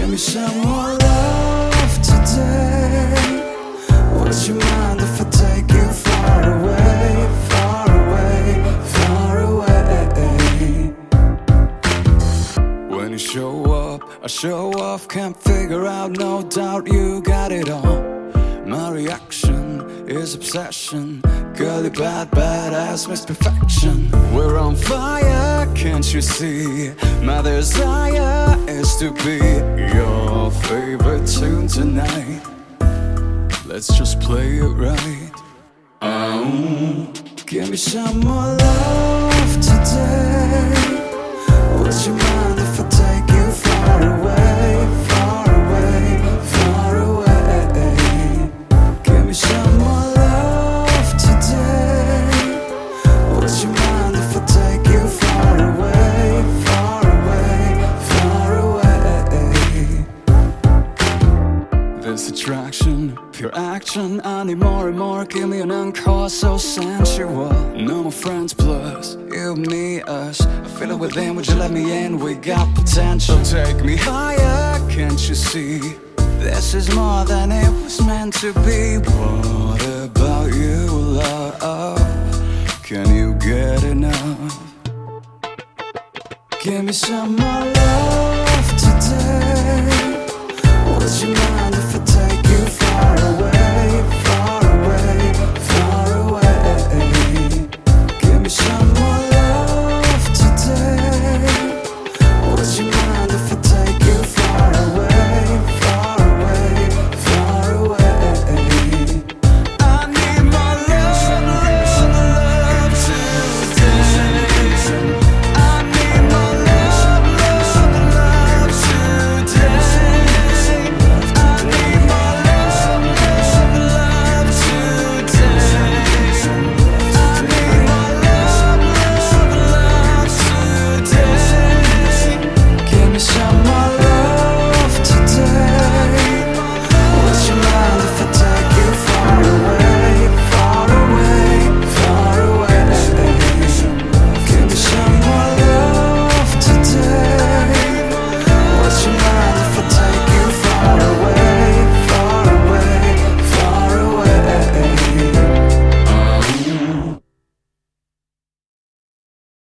Give me some more love today. Would you mind if I take you far away, far away, far away? When you show up, I show off. Can't figure out, no doubt you got it all. My reaction is obsession. Girly bad, badass, miss perfection. We're on fire, can't you see? My desire is to be your favorite tune tonight. Let's just play it right. Give me some more love today. Would you mind if I take you far away, far away, far away? Give me some more love today. Would you mind if I take you far away, far away, far away? This attraction, pure action. I need more and more. Give me an encore so sensual. No more friends plus you, me, us. I feel it within, would you let me in? We got potential. Take me higher, can't you see? This is more than it was meant to be. What about you, love? Can you get enough? Give me some more love.